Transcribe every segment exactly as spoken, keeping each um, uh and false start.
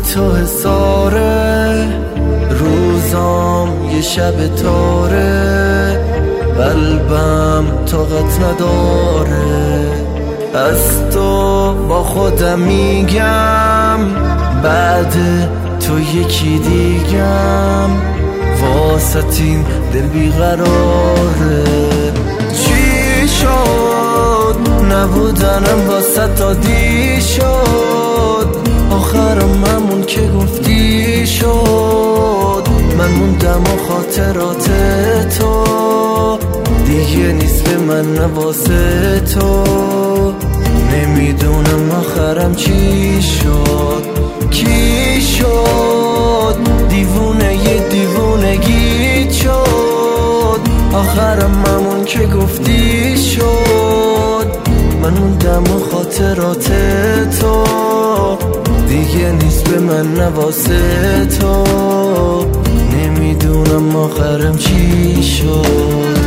تو حساره، روزام یه شب تاره، قلبم طاقت نداره. از تو با خودم میگم بعد تو یکی دیگم، واسط این دل بیقراره. چی شد نبودنم واسط عادی شد، آخرم همون که گفتی شد. من موندم و خاطرات تو دیگه نیست به من نواسه تو. نمیدونم آخرم چی شد، کی شد دیوونه یه دیوونگی شد. آخرم همون که گفتی شد. من موندم و خاطرات تو دیگه نیست به من نواسه تو. نمیدونم آخرم چی شد.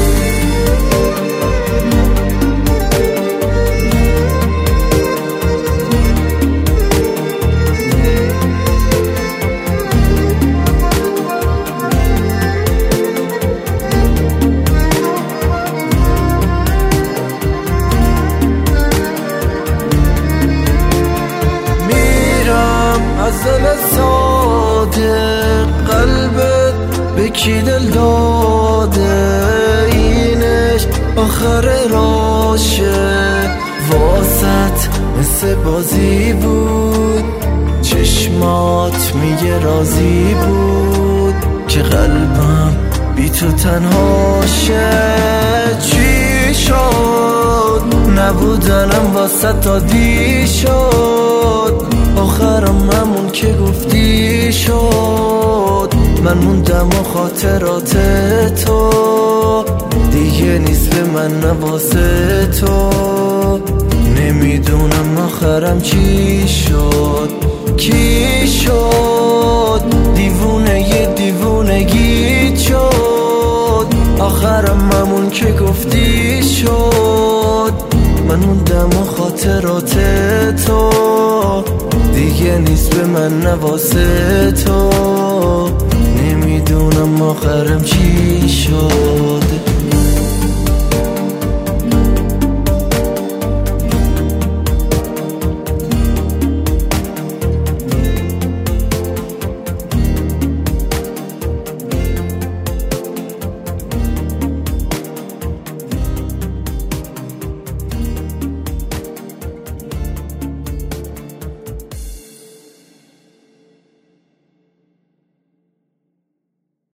از دل صادق قلبت به کی دل داده، اینش آخر راشه. واسط مثل بازی بود، چشمات میگه راضی بود که قلبم بی تو تنهاشه. چی شد نبودنم واسط عادی شد، آخرم همون که گفتی شد. من موندم و خاطرات تو دیگه نیست به من نواسه تو. نمیدونم آخرم چی شد، کی شد دیوونه یه دیوونگی شد. آخرم همون که گفتی شد. من موندم و خاطرات تو دیگه نیست به من نواسه تو. نمیدونم آخرم چی شد.